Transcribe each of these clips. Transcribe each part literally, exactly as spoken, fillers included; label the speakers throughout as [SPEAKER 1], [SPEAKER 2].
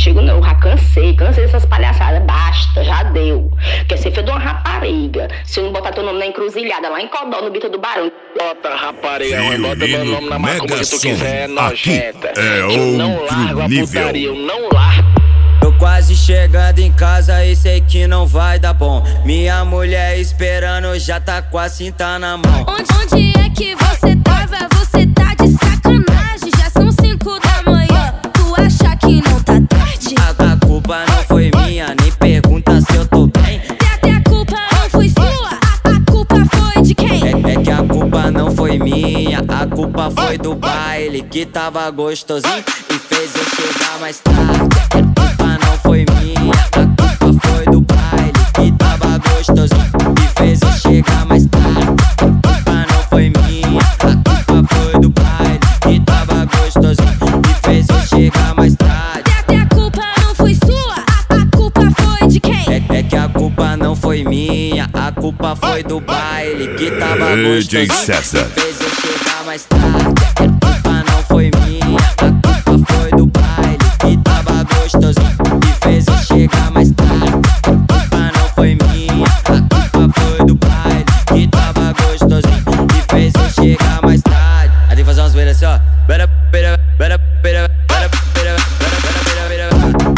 [SPEAKER 1] contigo não, eu já cansei, cansei dessas palhaçadas, basta, já deu. Quer ser filho de uma rapariga, se eu não botar teu nome na encruzilhada, lá em Codó, no Bita do Barão.
[SPEAKER 2] Bota rapariga, mas bota meu nome na macumba que tu quiser, é nojenta.
[SPEAKER 3] É
[SPEAKER 2] eu não
[SPEAKER 3] outro
[SPEAKER 2] largo a
[SPEAKER 3] nível.
[SPEAKER 2] putaria, eu não largo.
[SPEAKER 4] Tô quase chegando em casa e sei que não vai dar bom. Minha mulher esperando, já tá com a cinta na mão.
[SPEAKER 5] Onde, onde é que você tava? Você tá de sacanagem. Já são cinco da manhã, tu acha que não tá tarde?
[SPEAKER 4] A, a culpa não foi minha, nem pergunta se eu tô bem.
[SPEAKER 5] Até a culpa não foi sua, a, a culpa foi de quem?
[SPEAKER 4] É, é que a culpa não foi minha, a culpa foi do baile que tava gostosinho e fez eu chegar mais tarde. A culpa não foi minha, a culpa foi do baile que tava gostosinho e fez eu chegar mais tarde. A culpa não foi minha, a culpa foi do baile que tava gostosinho e fez eu chegar mais tarde.
[SPEAKER 5] Até a culpa não foi sua, a, a culpa foi de quem?
[SPEAKER 4] É, é que a culpa não foi minha, a culpa foi do baile que tava
[SPEAKER 3] D J
[SPEAKER 4] gostosinho
[SPEAKER 3] César.
[SPEAKER 4] e fez eu chegar mais tarde. A culpa não foi minha, a culpa foi do baile que tava gostosinho e fez eu chegar mais tarde. A culpa não foi minha, a culpa foi do baile que tava gostosinho e fez eu chegar mais tarde. Aí tem que fazer umas zoeiras assim, ó. Bera, bera, bera, bera, bera, bera, bera, bera,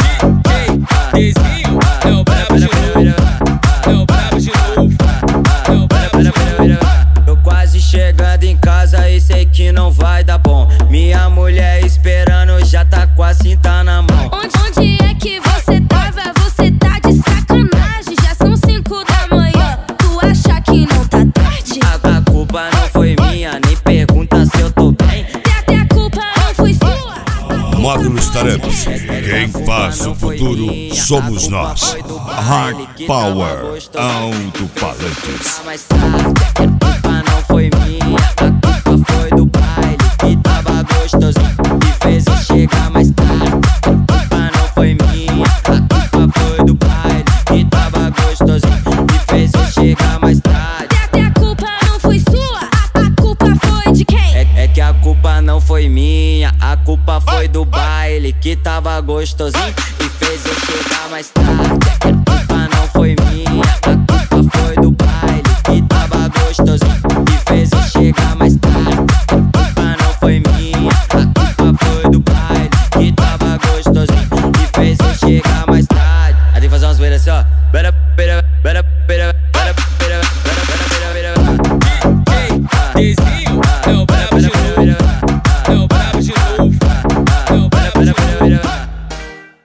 [SPEAKER 4] bera.
[SPEAKER 6] Desvio, é o brabo de novo, é o brabo de novo, é o brabo de novo.
[SPEAKER 4] Tô quase chegando em casa e sei que não vai dar bom. Minha mulher esperando, já tá com a cinta na mão.
[SPEAKER 5] Onde, onde é que você tava? Você tá de sacanagem. Já são cinco da manhã, tu acha que não tá tarde?
[SPEAKER 4] A, a culpa não foi minha, nem pergunta se eu tô bem.
[SPEAKER 5] Até a culpa não foi sua.
[SPEAKER 3] Módulos Tarepas. Quem faz o futuro somos nós. Hard Power Alto-Falantes.
[SPEAKER 4] Mais tarde, a culpa não foi minha, a culpa foi do baile que tava gostosinho e fez eu chegar mais tarde. A culpa não foi minha, a culpa foi do baile que tava gostosinho e fez eu chegar mais tarde.
[SPEAKER 5] Até a culpa não foi sua, a, a culpa foi de quem?
[SPEAKER 4] É, é que a culpa não foi minha, a culpa foi do baile que tava gostosinho e fez eu chegar mais tarde. A culpa não foi minha, a culpa foi do baile que tava gostosinho e fez eu chegar mais tarde. A culpa não foi minha, a culpa foi do baile que tava gostosinho e fez eu chegar mais tarde. Aí tem que fazer umas zoeiras assim, ó. Bera, bera,